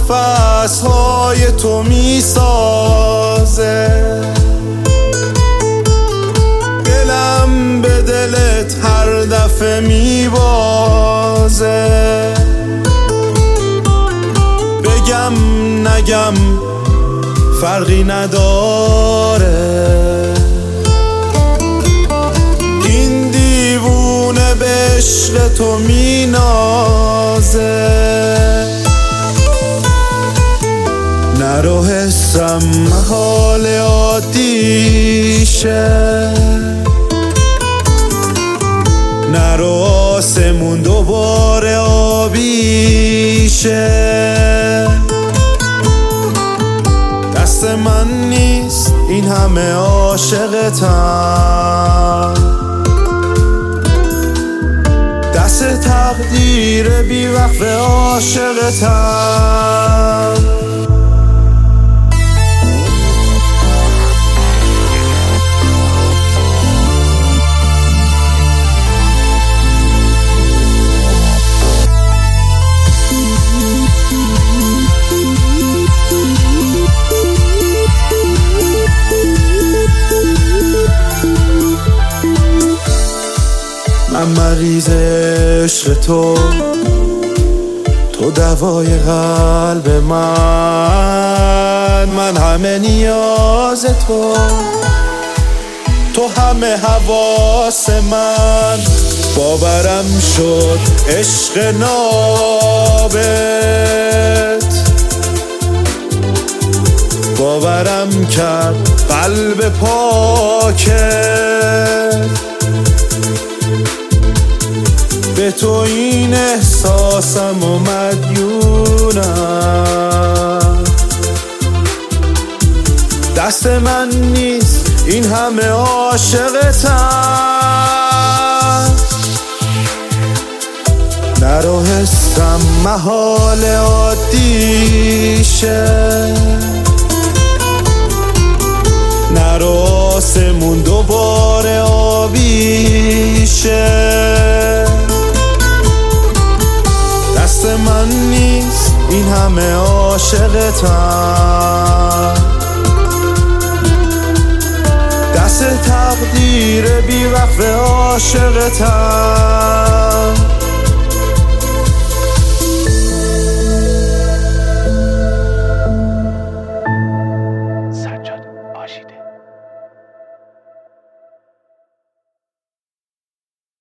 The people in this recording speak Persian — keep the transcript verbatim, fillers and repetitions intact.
نفس‌های تو میسازه، دلم به دلت هر دفعه میبازه. بگم نگم فرقی نداره، این دیوونه به عشق تو مینازه. نرو حسم محال عادیشه، نرو آسمون دوباره آبیشه. دست من نیست این همه عاشقتم، دست تقدیر بی وقف عاشقتم. من مریض عشق تو، تو دوای قلب من. من همه نیاز تو، تو همه حواس من. باورم شد عشق نابت، باورم کرد قلب پاکت. به تو این احساسم و مدیونم، دست من نیست این همه عاشقتم. نرو حسم محال عادیشه، نرو آسمون دوباره آبیشه. دست من نیست این همه عاشقتم، دست تقدیر بی وقف عاشقتم.